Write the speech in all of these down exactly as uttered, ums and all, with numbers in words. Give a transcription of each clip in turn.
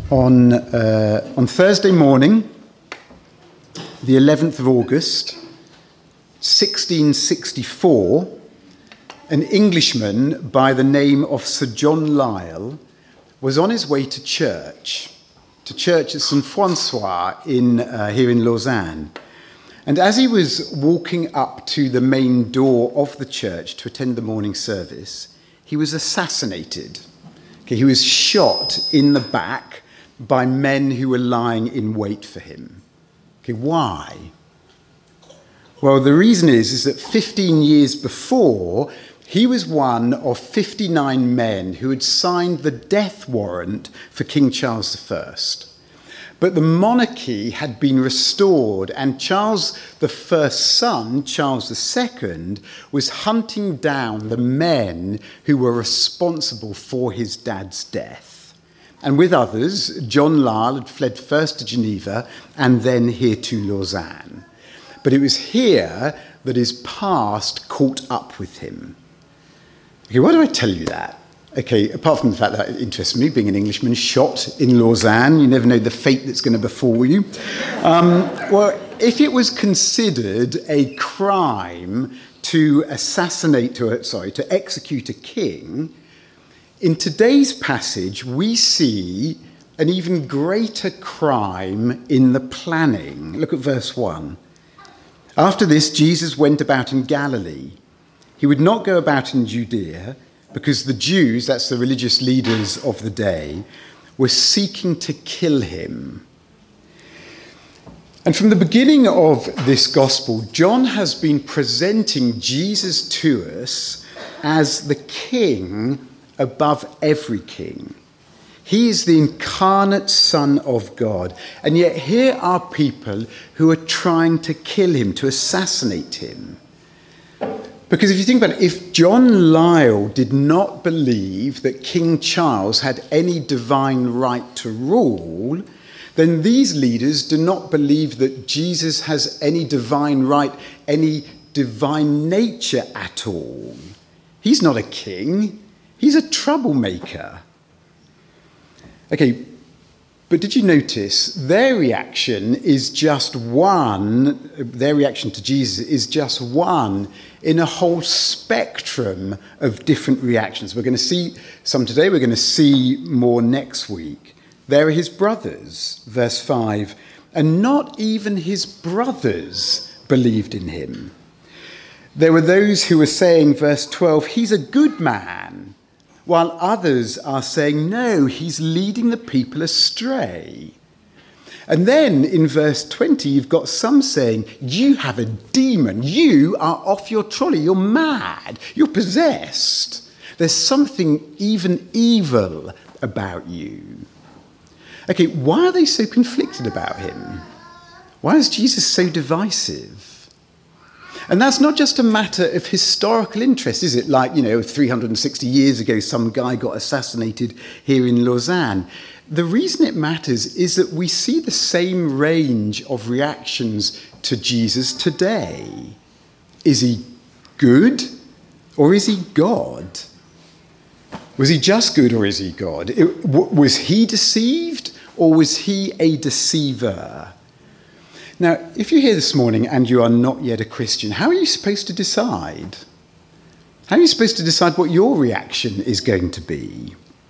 on uh, on Thursday morning, the eleventh of August, sixteen sixty-four, an Englishman by the name of Sir John Lyell was on his way to church, to church at Saint Francois in uh, here in Lausanne. And as he was walking up to the main door of the church to attend the morning service, he was assassinated. Okay, he was shot in the back by men who were lying in wait for him. Okay, why? Well, the reason is, is that fifteen years before, he was one of fifty-nine men who had signed the death warrant for King Charles the First. But the monarchy had been restored, and Charles the First's son, Charles the Second, was hunting down the men who were responsible for his dad's death. And with others, John Lyell had fled first to Geneva and then here to Lausanne. But it was here that his past caught up with him. Okay, why do I tell you that? Okay, apart from the fact that it interests me, being an Englishman shot in Lausanne, you never know the fate that's going to befall you. Um, well, if it was considered a crime to assassinate, to, sorry, to execute a king, in today's passage we see an even greater crime in the planning. Look at verse one. After this, Jesus went about in Galilee. He would not go about in Judea, because the Jews, that's the religious leaders of the day, were seeking to kill him. And from the beginning of this gospel, John has been presenting Jesus to us as the king above every king. He is the incarnate Son of God. And yet here are people who are trying to kill him, to assassinate him. Because if you think about it, if John Lyell did not believe that King Charles had any divine right to rule, then these leaders do not believe that Jesus has any divine right, any divine nature at all. He's not a king. He's a troublemaker. Okay, but did you notice their reaction is just one, their reaction to Jesus is just one in a whole spectrum of different reactions. We're going to see some today, we're going to see more next week. There are his brothers, verse five, and not even his brothers believed in him. There were those who were saying, verse twelve, he's a good man, while others are saying, no, he's leading the people astray. And then in verse twenty, you've got some saying, you have a demon. You are off your trolley. You're mad. You're possessed. There's something even evil about you. Okay, why are they so conflicted about him? Why is Jesus so divisive? And that's not just a matter of historical interest, is it? Like, you know, three hundred sixty years ago, some guy got assassinated here in Lausanne. The reason it matters is that we see the same range of reactions to Jesus today. Is he good or is he God? Was he just good or is he God? It, w- was he deceived or was he a deceiver? Now, if you're here this morning and you are not yet a Christian, how are you supposed to decide? How are you supposed to decide what your reaction is going to be?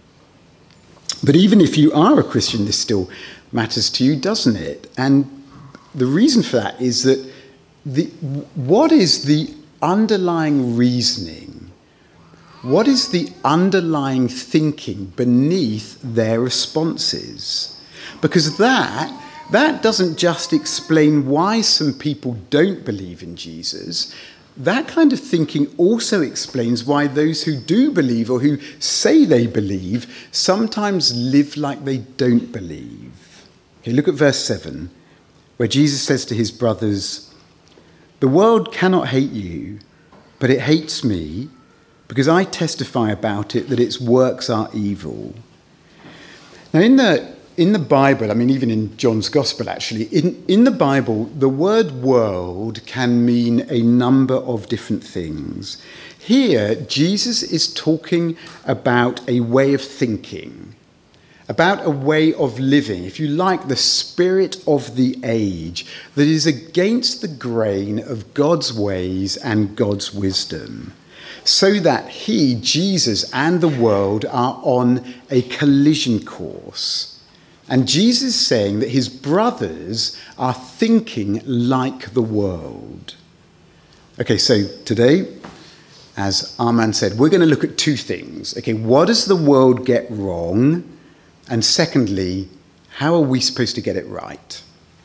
But even if you are a Christian, this still matters to you, doesn't it? And the reason for that is that the, what is the underlying reasoning? What is the underlying thinking beneath their responses? Because that... That doesn't just explain why some people don't believe in Jesus. That kind of thinking also explains why those who do believe or who say they believe sometimes live like they don't believe. Okay, look at verse seven, where Jesus says to his brothers, the world cannot hate you, but it hates me because I testify about it that its works are evil. Now, in the In the Bible, I mean, even in John's Gospel, actually, in, in the Bible, the word world can mean a number of different things. Here, Jesus is talking about a way of thinking, about a way of living, if you like, the spirit of the age that is against the grain of God's ways and God's wisdom, so that he, Jesus, and the world are on a collision course. And Jesus is saying that his brothers are thinking like the world. Okay, so today, as Armand said, we're going to look at two things. Okay, what does the world get wrong? And secondly, how are we supposed to get it right?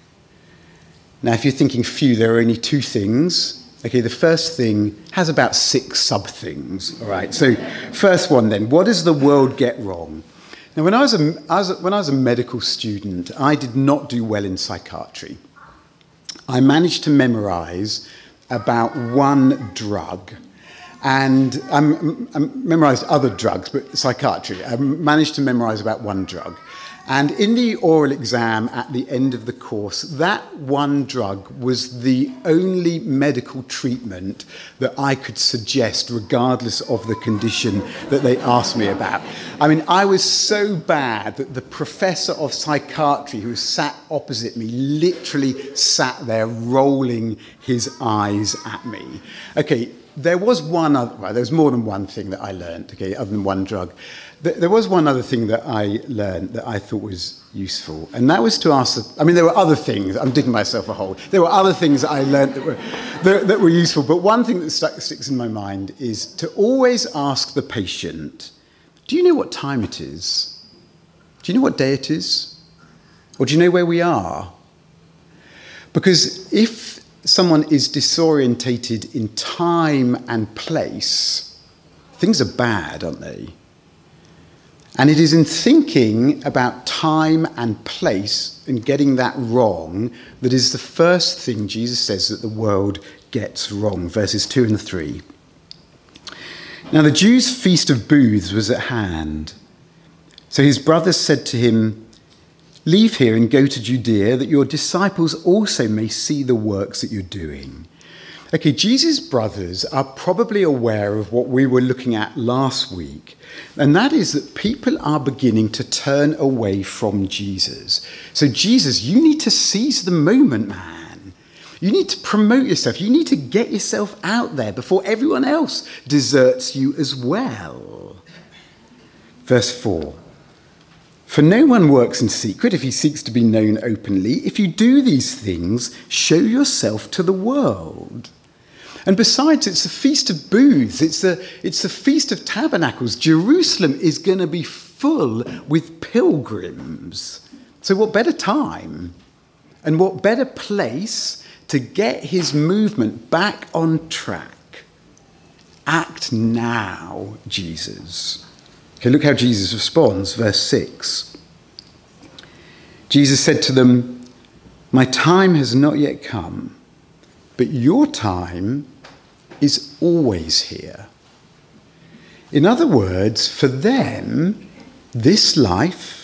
Now, if you're thinking, phew, there are only two things. Okay, the first thing has about six sub-things. All right, so first one then, what does the world get wrong? Now, when I was a, I was, when I was a medical student, I did not do well in psychiatry. I managed to memorize about one drug. And I um, um, memorized other drugs, but psychiatry. I managed to memorize about one drug. And in the oral exam at the end of the course, that one drug was the only medical treatment that I could suggest, regardless of the condition that they asked me about. I mean, I was so bad that the professor of psychiatry who sat opposite me literally sat there rolling his eyes at me. Okay. There was one other, well, there was more than one thing that I learned, okay, other than one drug. There was one other thing that I learned that I thought was useful, and that was to ask, the, I mean, there were other things, I'm digging myself a hole. There were other things that I learned that were, that, that were useful, but one thing that stuck, sticks in my mind is to always ask the patient, do you know what time it is? Do you know what day it is? Or do you know where we are? Because if someone is disorientated in time and place, things are bad, aren't they? And it is in thinking about time and place and getting that wrong that is the first thing Jesus says that the world gets wrong, verses two and three. Now the Jews' feast of booths was at hand. So his brothers said to him, leave here and go to Judea, that your disciples also may see the works that you're doing. Okay, Jesus' brothers are probably aware of what we were looking at last week, and that is that people are beginning to turn away from Jesus. So Jesus, you need to seize the moment, man. You need to promote yourself. You need to get yourself out there before everyone else deserts you as well. Verse four. For no one works in secret if he seeks to be known openly. If you do these things, show yourself to the world. And besides, it's the Feast of Booths. It's the, it's the Feast of Tabernacles. Jerusalem is going to be full with pilgrims. So what better time and what better place to get his movement back on track? Act now, Jesus. Okay, look how Jesus responds, verse six. Jesus said to them, my time has not yet come, but your time is always here. In other words, for them, this life,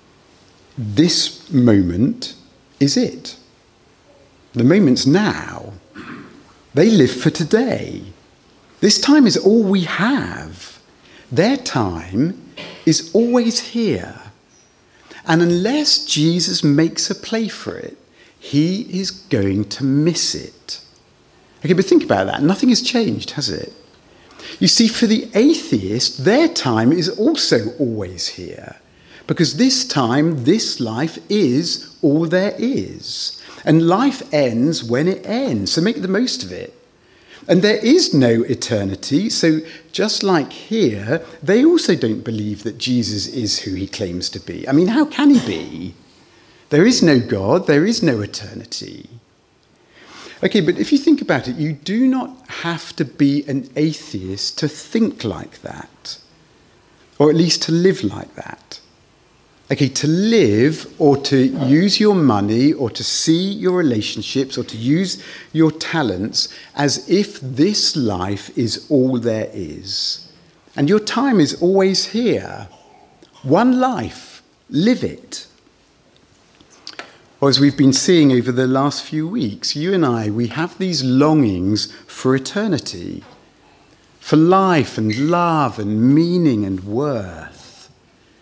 this moment is it. The moment's now. They live for today. This time is all we have. Their time is always here. And unless Jesus makes a play for it, he is going to miss it. Okay, but think about that. Nothing has changed, has it? You see, for the atheist, their time is also always here. Because this time, this life is all there is. And life ends when it ends, so make the most of it. And there is no eternity, so just like here, they also don't believe that Jesus is who he claims to be. I mean, how can he be? There is no God, there is no eternity. Okay, but if you think about it, you do not have to be an atheist to think like that, or at least to live like that. Okay, to live or to use your money or to see your relationships or to use your talents as if this life is all there is. And your time is always here. One life, live it. Or as we've been seeing over the last few weeks, you and I, we have these longings for eternity, for life and love and meaning and worth.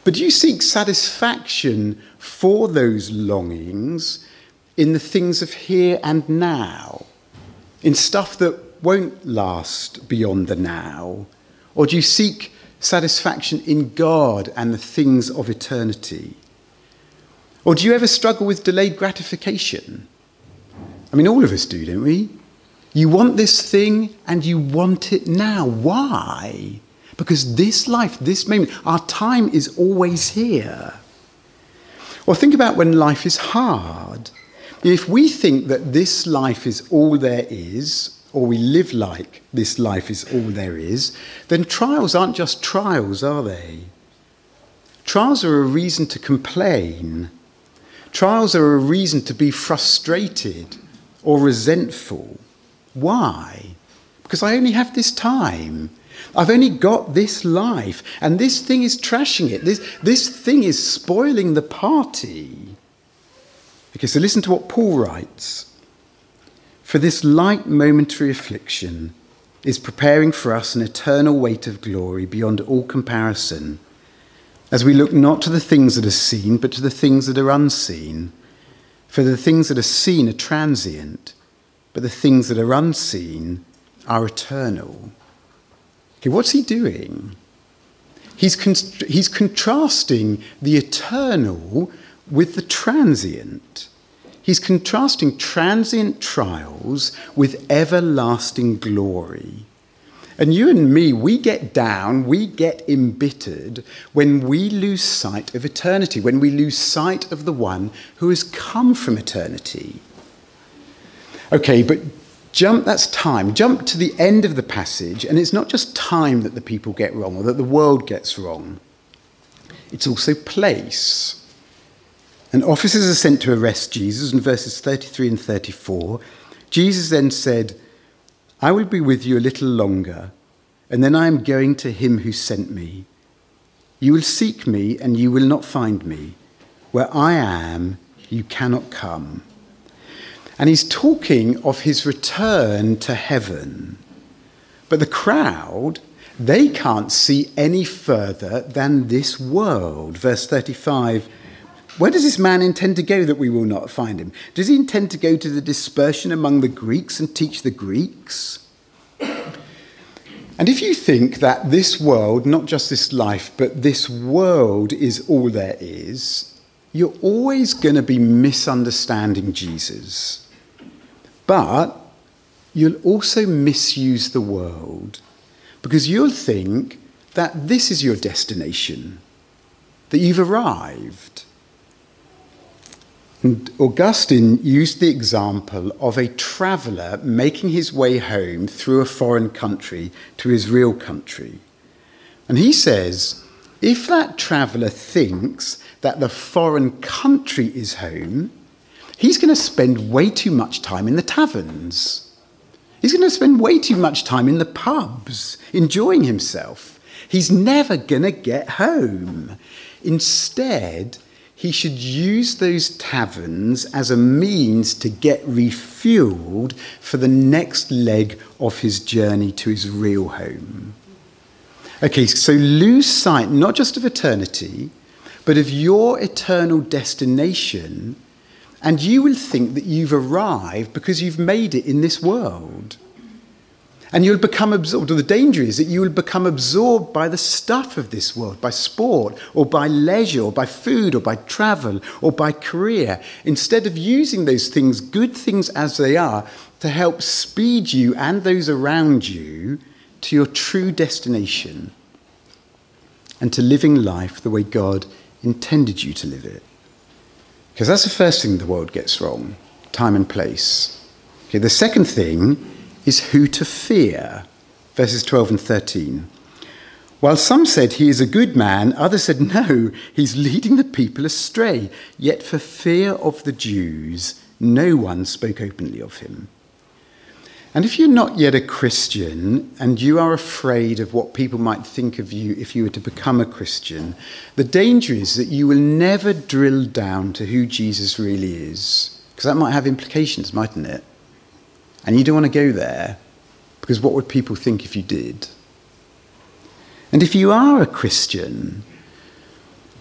But do you seek satisfaction for those longings in the things of here and now, in stuff that won't last beyond the now? Or do you seek satisfaction in God and the things of eternity? Or do you ever struggle with delayed gratification? I mean, all of us do, don't we? You want this thing and you want it now. Why? Because this life, this moment, our time is always here. Or think about when life is hard. If we think that this life is all there is, or we live like this life is all there is, then trials aren't just trials, are they? Trials are a reason to complain. Trials are a reason to be frustrated or resentful. Why? Because I only have this time. I've only got this life, and this thing is trashing it. This, this thing is spoiling the party. Okay, so listen to what Paul writes. For this light momentary affliction is preparing for us an eternal weight of glory beyond all comparison, as we look not to the things that are seen, but to the things that are unseen. For the things that are seen are transient, but the things that are unseen are eternal. Okay, what's he doing? He's, con- he's contrasting the eternal with the transient. He's contrasting transient trials with everlasting glory. And you and me, we get down, we get embittered when we lose sight of eternity, when we lose sight of the one who has come from eternity. Okay, but jump, that's time. Jump to the end of the passage, and it's not just time that the people get wrong or that the world gets wrong. It's also place. And officers are sent to arrest Jesus in verses thirty-three and thirty-four. Jesus then said, I will be with you a little longer, and then I am going to him who sent me. You will seek me, and you will not find me. Where I am, you cannot come. And he's talking of his return to heaven. But the crowd, they can't see any further than this world. Verse thirty-five, where does this man intend to go that we will not find him? Does he intend to go to the dispersion among the Greeks and teach the Greeks? And if you think that this world, not just this life, but this world is all there is, you're always going to be misunderstanding Jesus. But you'll also misuse the world, because you'll think that this is your destination, that you've arrived. And Augustine used the example of a traveller making his way home through a foreign country to his real country. And he says, if that traveller thinks that the foreign country is home, he's going to spend way too much time in the taverns. He's going to spend way too much time in the pubs, enjoying himself. He's never going to get home. Instead, he should use those taverns as a means to get refueled for the next leg of his journey to his real home. Okay, so lose sight not just of eternity, but of your eternal destination, and you will think that you've arrived because you've made it in this world. And you'll become absorbed, or the danger is that you will become absorbed by the stuff of this world, by sport, or by leisure, or by food, or by travel, or by career, instead of using those things, good things as they are, to help speed you and those around you to your true destination and to living life the way God intended you to live it. Because that's the first thing the world gets wrong, time and place. Okay, the second thing is who to fear, verses twelve and thirteen. While some said he is a good man, others said no, he's leading the people astray. Yet for fear of the Jews, no one spoke openly of him. And if you're not yet a Christian and you are afraid of what people might think of you if you were to become a Christian, the danger is that you will never drill down to who Jesus really is, because that might have implications, mightn't it? And you don't want to go there, because what would people think if you did? And if you are a Christian,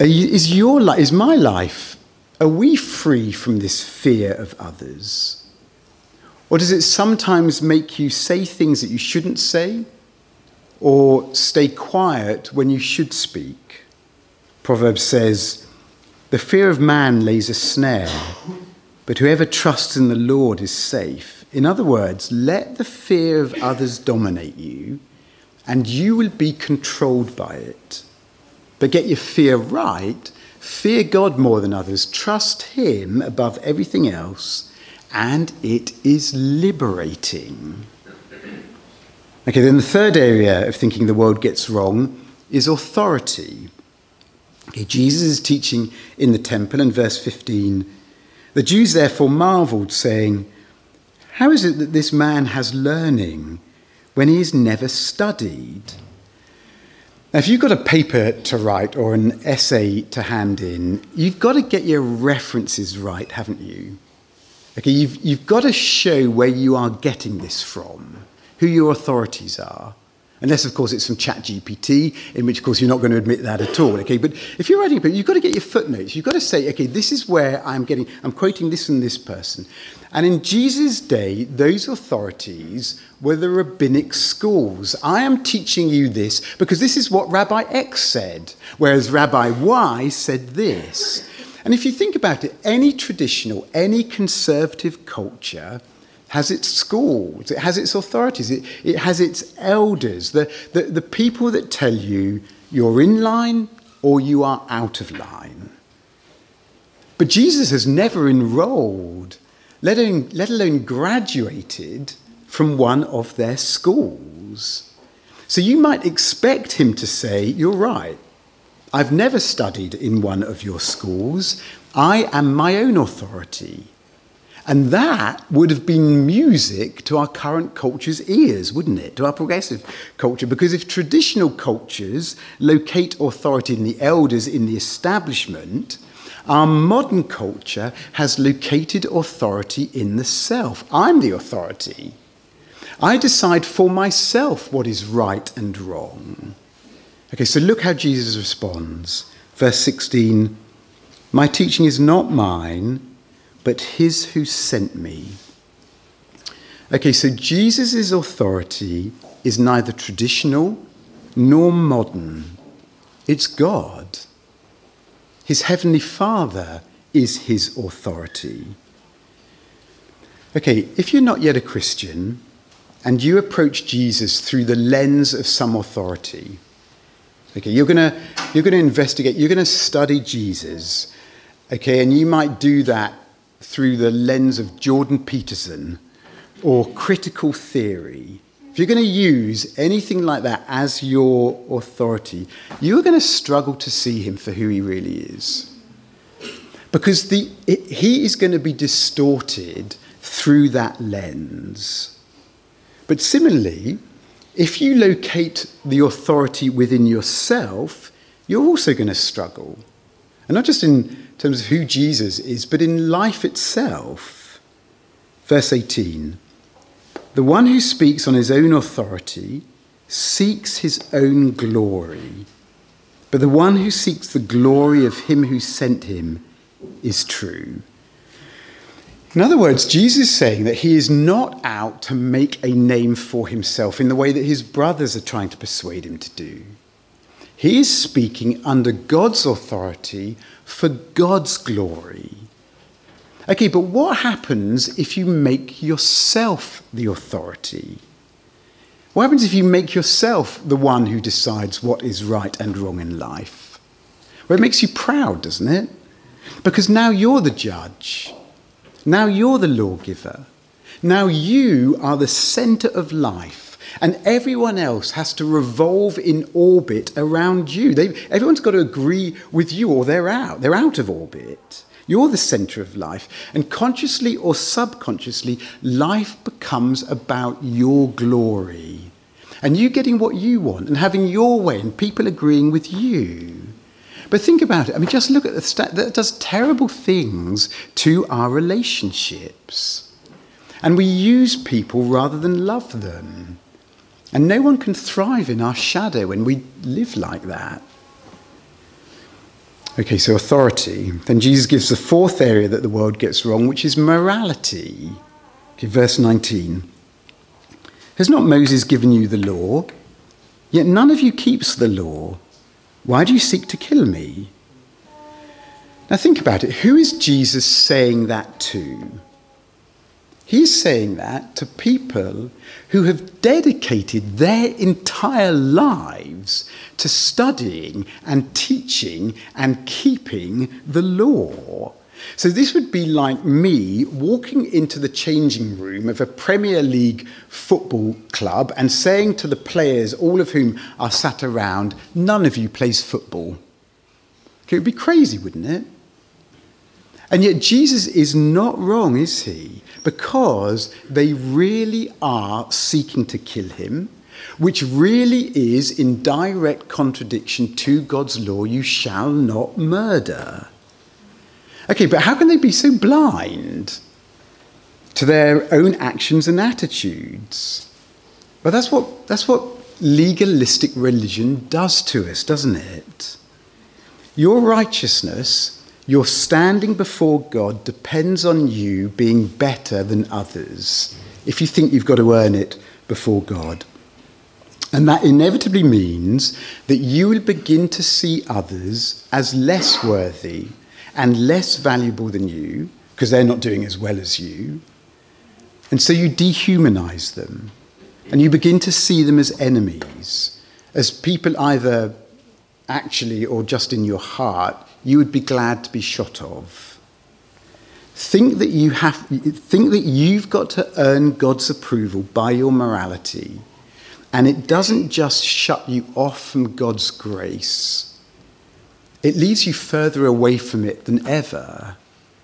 Are you, is your life, is my life, are we free from this fear of others? Or does it sometimes make you say things that you shouldn't say, or stay quiet when you should speak? Proverbs says, "The fear of man lays a snare, but whoever trusts in the Lord is safe." In other words, let the fear of others dominate you, and you will be controlled by it. But get your fear right. Fear God more than others. Trust him above everything else, and it is liberating. Okay, then the third area of thinking the world gets wrong is authority. Okay, Jesus is teaching in the temple in verse fifteen. The Jews therefore marveled, saying, "How is it that this man has learning when he has never studied?" Now, if you've got a paper to write or an essay to hand in, you've got to get your references right, haven't you? Okay, you've, you've got to show where you are getting this from, who your authorities are. Unless, of course, it's from ChatGPT, in which, of course, you're not going to admit that at all. Okay, but if you're writing a book, you've got to get your footnotes. You've got to say, okay, this is where I'm getting, I'm quoting this and this person. And in Jesus' day, those authorities were the rabbinic schools. I am teaching you this because this is what Rabbi X said, whereas Rabbi Y said this. And if you think about it, any traditional, any conservative culture has its schools, it has its authorities, it, it has its elders, the, the, the people that tell you you're in line or you are out of line. But Jesus has never enrolled, let alone, let alone graduated from one of their schools. So you might expect him to say, "You're right, I've never studied in one of your schools. I am my own authority." And that would have been music to our current culture's ears, wouldn't it? To our progressive culture. Because if traditional cultures locate authority in the elders, in the establishment, our modern culture has located authority in the self. I'm the authority. I decide for myself what is right and wrong. Okay, so look how Jesus responds. Verse sixteen, "My teaching is not mine, but his who sent me." Okay, so Jesus' authority is neither traditional nor modern. It's God. His heavenly Father is his authority. Okay, if you're not yet a Christian and you approach Jesus through the lens of some authority, okay, you're gonna you're gonna investigate, you're gonna study Jesus, okay, and you might do that through the lens of Jordan Peterson or critical theory. If you're going to use anything like that as your authority, you're going to struggle to see him for who he really is. Because the, it, he is going to be distorted through that lens. But similarly, if you locate the authority within yourself, you're also going to struggle. And not just in terms of who Jesus is, but in life itself. Verse eighteen, "The one who speaks on his own authority seeks his own glory, but the one who seeks the glory of him who sent him is true." In other words, Jesus is saying that he is not out to make a name for himself in the way that his brothers are trying to persuade him to do. He is speaking under God's authority for God's glory. Okay, but what happens if you make yourself the authority? What happens if you make yourself the one who decides what is right and wrong in life? Well, it makes you proud, doesn't it? Because now you're the judge. Now you're the lawgiver. Now you are the centre of life. And everyone else has to revolve in orbit around you. They, everyone's got to agree with you or they're out. They're out of orbit. You're the centre of life. And consciously or subconsciously, life becomes about your glory. And you getting what you want and having your way and people agreeing with you. But think about it. I mean, just look at the stat. That does terrible things to our relationships. And we use people rather than love them. And no one can thrive in our shadow when we live like that. Okay, so authority. Then Jesus gives the fourth area that the world gets wrong, which is morality. Okay, verse nineteen. Has not Moses given you the law? Yet none of you keeps the law. Why do you seek to kill me? Now think about it. Who is Jesus saying that to? He's saying that to people who have dedicated their entire lives to studying and teaching and keeping the law. So this would be like me walking into the changing room of a Premier League football club and saying to the players, all of whom are sat around, none of you plays football. Okay, it would be crazy, wouldn't it? And yet Jesus is not wrong, is he? Because they really are seeking to kill him, which really is in direct contradiction to God's law, you shall not murder. Okay, but how can they be so blind to their own actions and attitudes? Well, that's what, that's what legalistic religion does to us, doesn't it? Your righteousness, your standing before God, depends on you being better than others if you think you've got to earn it before God. And that inevitably means that you will begin to see others as less worthy and less valuable than you, because they're not doing as well as you. And so you dehumanize them, and you begin to see them as enemies, as people either actually or just in your heart you would be glad to be shot of. Think that you have, think that you've got to earn God's approval by your morality, and it doesn't just shut you off from God's grace. It leaves you further away from it than ever.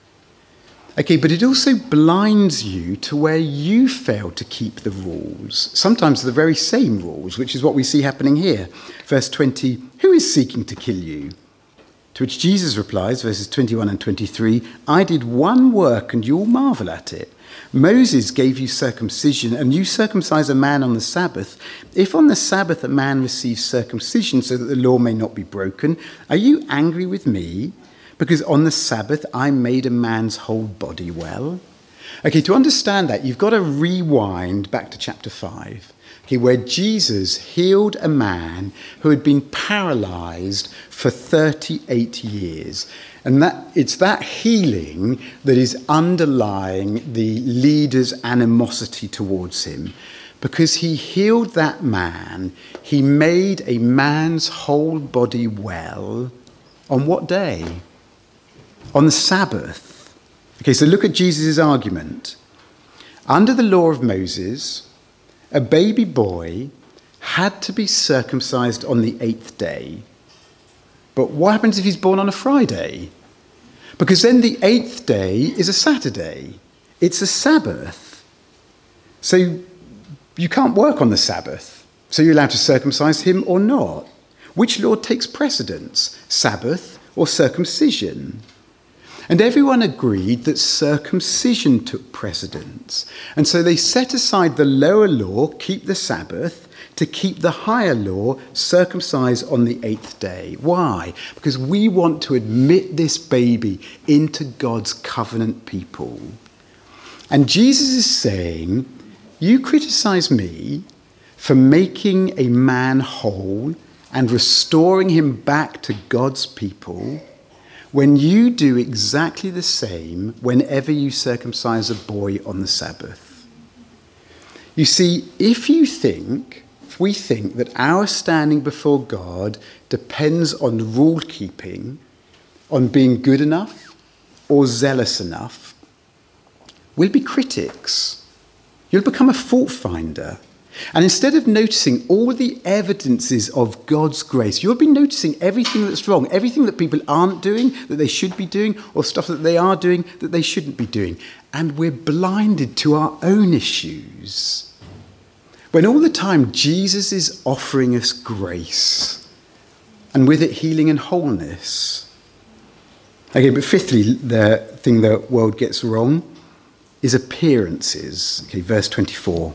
Okay, but it also blinds you to where you fail to keep the rules, sometimes the very same rules, which is what we see happening here. Verse twenty, who is seeking to kill you? To which Jesus replies, verses twenty-one and twenty-three, I did one work and you all marvel at it. Moses gave you circumcision, and you circumcise a man on the Sabbath. If on the Sabbath a man receives circumcision so that the law may not be broken, are you angry with me? Because on the Sabbath I made a man's whole body well. Okay, to understand that, you've got to rewind back to chapter five, okay, where Jesus healed a man who had been paralyzed for thirty-eight years. And that it's that healing that is underlying the leader's animosity towards him. Because he healed that man, he made a man's whole body well. On what day? On the Sabbath. Okay, so look at Jesus' argument. Under the law of Moses, a baby boy had to be circumcised on the eighth day. But what happens if he's born on a Friday? Because then the eighth day is a Saturday. It's a Sabbath. So you can't work on the Sabbath. So you're allowed to circumcise him or not. Which law takes precedence, Sabbath or circumcision? And everyone agreed that circumcision took precedence. And so they set aside the lower law, keep the Sabbath, to keep the higher law, circumcise on the eighth day. Why? Because we want to admit this baby into God's covenant people. And Jesus is saying, you criticize me for making a man whole and restoring him back to God's people, when you do exactly the same whenever you circumcise a boy on the Sabbath. You see, if you think, if we think that our standing before God depends on rule keeping, on being good enough or zealous enough, we'll be critics. You'll become a fault finder. And instead of noticing all the evidences of God's grace, you'll be noticing everything that's wrong, everything that people aren't doing that they should be doing, or stuff that they are doing that they shouldn't be doing. And we're blinded to our own issues. When all the time Jesus is offering us grace, and with it healing and wholeness. Okay, but fifthly, the thing the world gets wrong is appearances. Okay, verse twenty-four.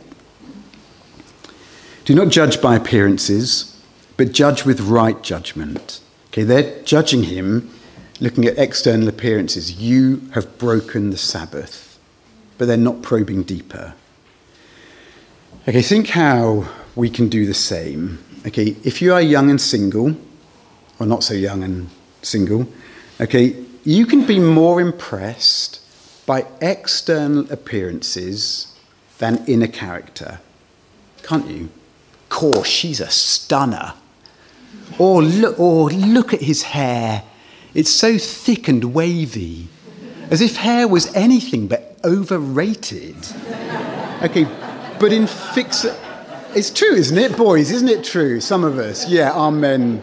Do not judge by appearances, but judge with right judgment. Okay, they're judging him looking at external appearances. You have broken the Sabbath, but they're not probing deeper. Okay, think how we can do the same. Okay, if you are young and single, or not so young and single, okay, you can be more impressed by external appearances than inner character, can't you? Of course, she's a stunner. Or look, or look at his hair. It's so thick and wavy, as if hair was anything but overrated. Okay, but in fix... It's true, isn't it, boys? Isn't it true? Some of us. Yeah, amen.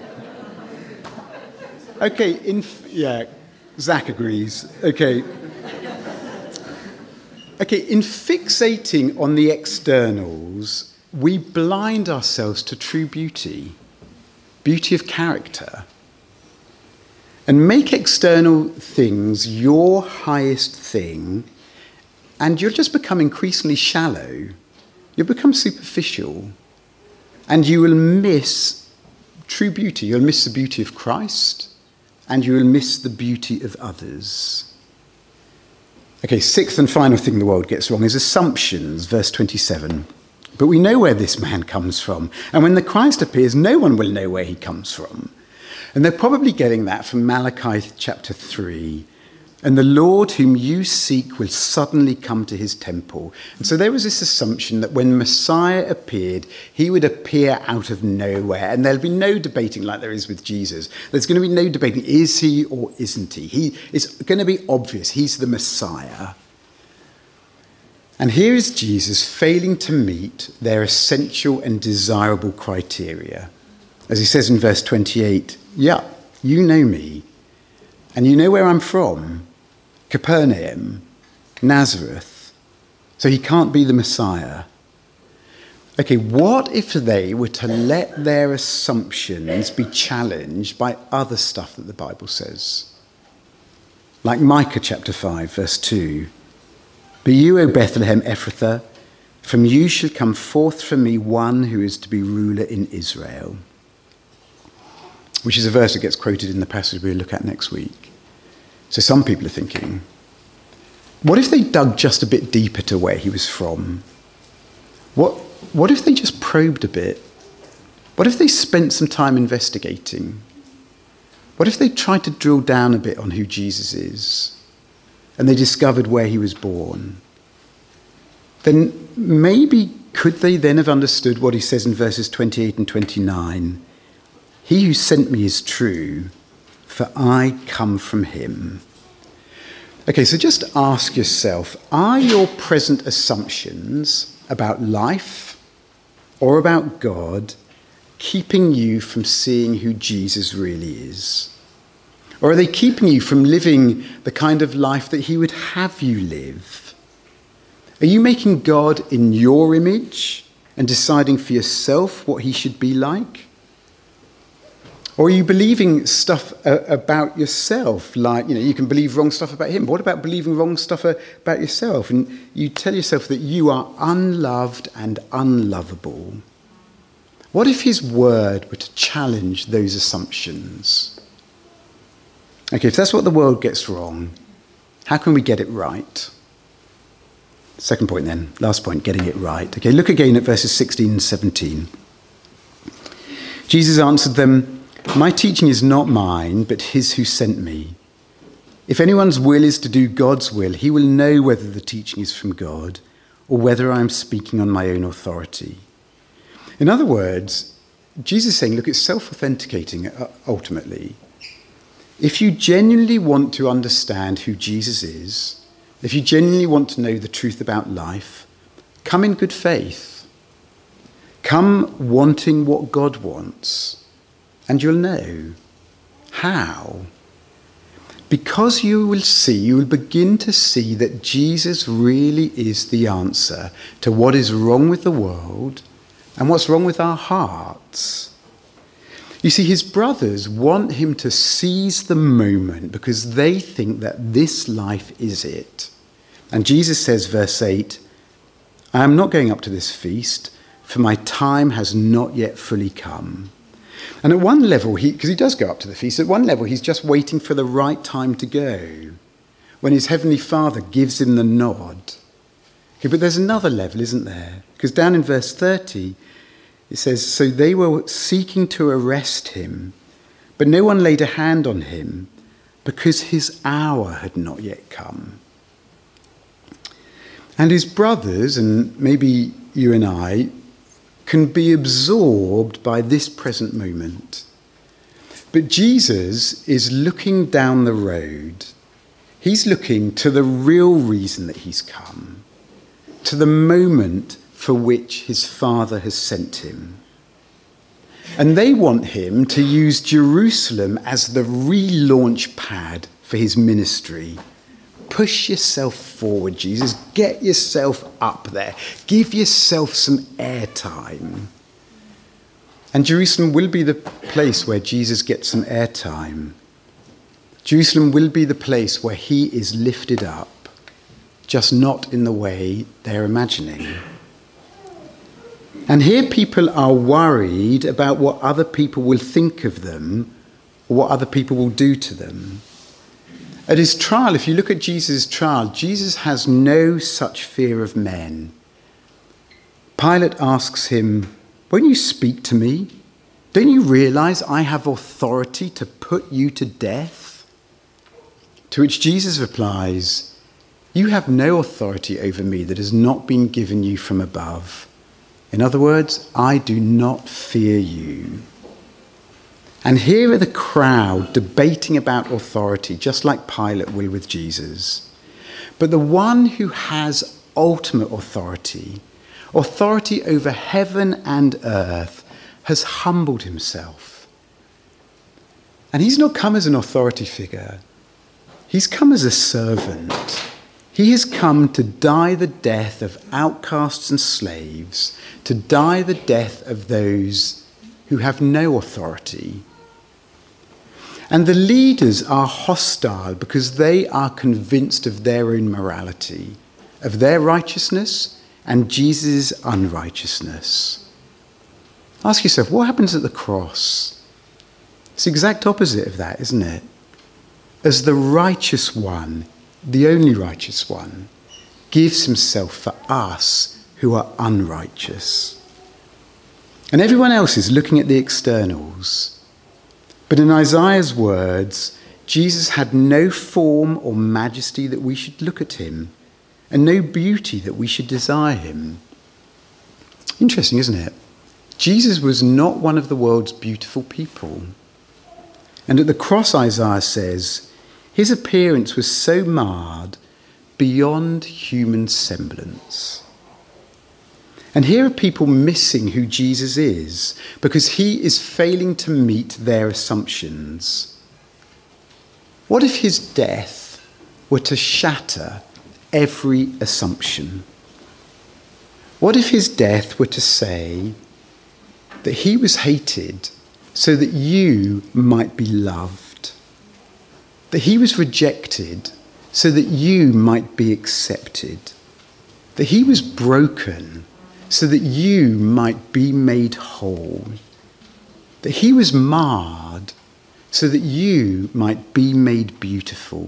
Okay, in... Yeah, Zach agrees. Okay. Okay, in fixating on the externals, we blind ourselves to true beauty, beauty of character, and make external things your highest thing, and you'll just become increasingly shallow. You'll become superficial, and you will miss true beauty. You'll miss the beauty of Christ, and you will miss the beauty of others. Okay, sixth and final thing the world gets wrong is assumptions, verse twenty-seven. But we know where this man comes from, and when the Christ appears, no one will know where he comes from. And they're probably getting that from Malachi chapter three. And the Lord whom you seek will suddenly come to his temple. And so there was this assumption that when Messiah appeared, he would appear out of nowhere. And there'll be no debating like there is with Jesus. There's going to be no debating, is he or isn't he? He it's going to be obvious. He's the Messiah. And here is Jesus failing to meet their essential and desirable criteria. As he says in verse twenty-eight, yeah, you know me, and you know where I'm from. Capernaum, Nazareth. So he can't be the Messiah. Okay, what if they were to let their assumptions be challenged by other stuff that the Bible says? Like Micah chapter five, verse two. But you, O Bethlehem Ephrathah, from you shall come forth from me one who is to be ruler in Israel. Which is a verse that gets quoted in the passage we'll look at next week. So some people are thinking, what if they dug just a bit deeper to where he was from? What, what if they just probed a bit? What if they spent some time investigating? What if they tried to drill down a bit on who Jesus is and they discovered where he was born? Then maybe could they then have understood what he says in verses twenty-eight and twenty-nine? He who sent me is true, for I come from him. Okay, so just ask yourself, are your present assumptions about life or about God keeping you from seeing who Jesus really is? Or are they keeping you from living the kind of life that he would have you live? Are you making God in your image and deciding for yourself what he should be like? Or are you believing stuff uh, about yourself? Like, you know, you can believe wrong stuff about him. But what about believing wrong stuff uh, about yourself? And you tell yourself that you are unloved and unlovable. What if his word were to challenge those assumptions? Okay, if that's what the world gets wrong, how can we get it right? Second point then, last point, getting it right. Okay, look again at verses sixteen and seventeen. Jesus answered them, my teaching is not mine, but his who sent me. If anyone's will is to do God's will, he will know whether the teaching is from God or whether I am speaking on my own authority. In other words, Jesus is saying, look, it's self-authenticating ultimately. If you genuinely want to understand who Jesus is, if you genuinely want to know the truth about life, come in good faith. Come wanting what God wants. And you'll know. How? Because you will see, you will begin to see that Jesus really is the answer to what is wrong with the world and what's wrong with our hearts. You see, his brothers want him to seize the moment because they think that this life is it. And Jesus says, verse eight, I am not going up to this feast, for my time has not yet fully come. And at one level, he because he does go up to the feast, at one level he's just waiting for the right time to go, when his heavenly Father gives him the nod. Okay, but there's another level, isn't there? Because down in verse thirty, it says, so they were seeking to arrest him, but no one laid a hand on him because his hour had not yet come. And his brothers, and maybe you and I, can be absorbed by this present moment. But Jesus is looking down the road. He's looking to the real reason that he's come, to the moment for which his Father has sent him. And they want him to use Jerusalem as the relaunch pad for his ministry. Push yourself forward, Jesus. Get yourself up there. Give yourself some airtime. And Jerusalem will be the place where Jesus gets some airtime. Jerusalem will be the place where he is lifted up, just not in the way they're imagining. And here people are worried about what other people will think of them or what other people will do to them. At his trial, if you look at Jesus' trial, Jesus has no such fear of men. Pilate asks him, won't you speak to me? Don't you realize I have authority to put you to death? To which Jesus replies, you have no authority over me that has not been given you from above. In other words, I do not fear you. And here are the crowd debating about authority, just like Pilate will with Jesus. But the one who has ultimate authority, authority over heaven and earth, has humbled himself. And he's not come as an authority figure. He's come as a servant. He has come to die the death of outcasts and slaves, to die the death of those who have no authority. And the leaders are hostile because they are convinced of their own morality, of their righteousness and Jesus' unrighteousness. Ask yourself, what happens at the cross? It's the exact opposite of that, isn't it? As the righteous one, the only righteous one, gives himself for us who are unrighteous. And everyone else is looking at the externals. But in Isaiah's words, Jesus had no form or majesty that we should look at him, and no beauty that we should desire him. Interesting, isn't it? Jesus was not one of the world's beautiful people. And at the cross, Isaiah says, his appearance was so marred beyond human semblance. And here are people missing who Jesus is because he is failing to meet their assumptions. What if his death were to shatter every assumption? What if his death were to say that he was hated so that you might be loved? That he was rejected so that you might be accepted? That he was broken so that you might be made whole? That he was marred so that you might be made beautiful?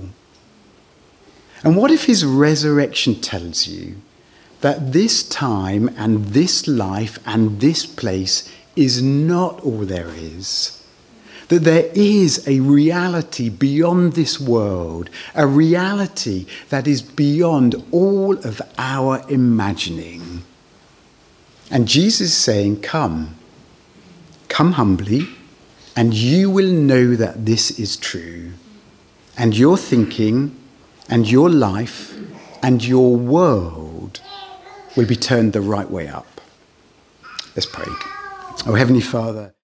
And what if his resurrection tells you that this time and this life and this place is not all there is? That there is a reality beyond this world, a reality that is beyond all of our imagining. And Jesus is saying, come, come humbly, and you will know that this is true. And your thinking and your life and your world will be turned the right way up. Let's pray. Oh, Heavenly Father.